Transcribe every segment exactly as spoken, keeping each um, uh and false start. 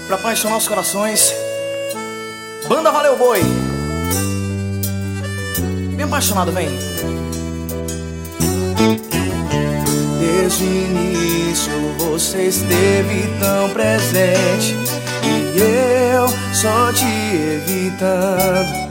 pra apaixonar os corações. Banda Valeu Boi. Bem apaixonado, vem. Desde o início você esteve tão presente e eu só te evitando.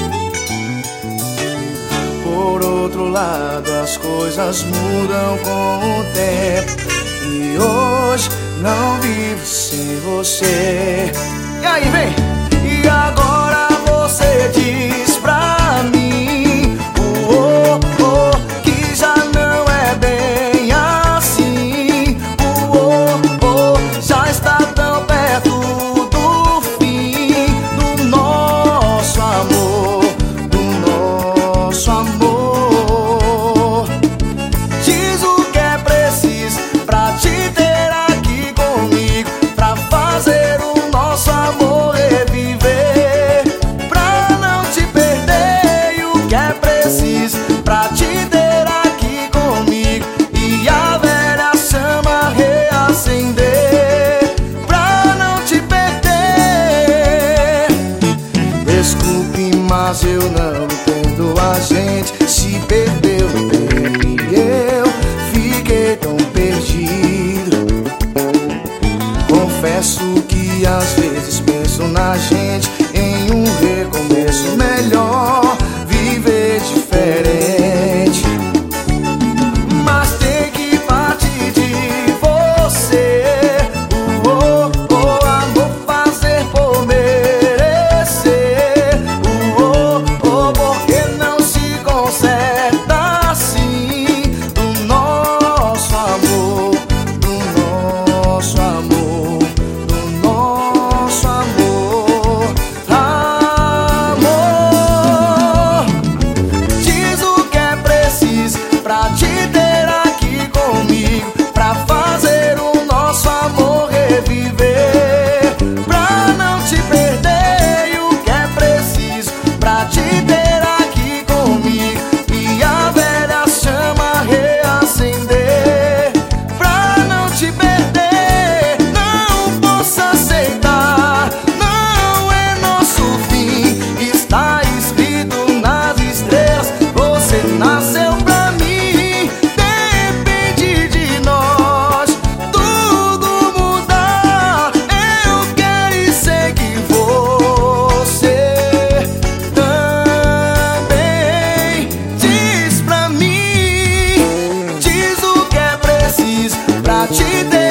Por outro lado, as coisas mudam com o tempo e hoje não vivo sem você. E aí, vem! E agora você diz pra mim, oh, oh, oh, que já não é bem assim. Oh, oh, oh, já está tão perto do fim do nosso amor, do nosso amor. Diz o que é preciso pra te ter aqui comigo, pra fazer o nosso amor reviver, pra não te perder. E o que é preciso pra te ter aqui comigo e a velha chama reacender, pra não te perder. Desculpe, mas eu não entendo, a gente se perdeu no tempo e eu fiquei tão perdido. Confesso que às vezes penso na gente em um recomeço, melhor viver diferente. Mas tem que partir de você, oh, oh, oh, amor, fazer por merecer, oh, oh, oh, porque não se conserta assim do nosso amor, do nosso amor, do nosso amor. Amor, diz o que é preciso pra te ter aqui comigo, pra fazer o nosso amor reviver, pra não te perder. E o que é preciso pra te ter aqui comigo e a velha chama reacender, pra não te perder. Não posso aceitar, não é nosso fim, está escrito nas estrelas, você nasceu pra mim. Depende de nós tudo mudar, eu quero e sei que você também. Diz pra mim, diz o que é preciso pra te ter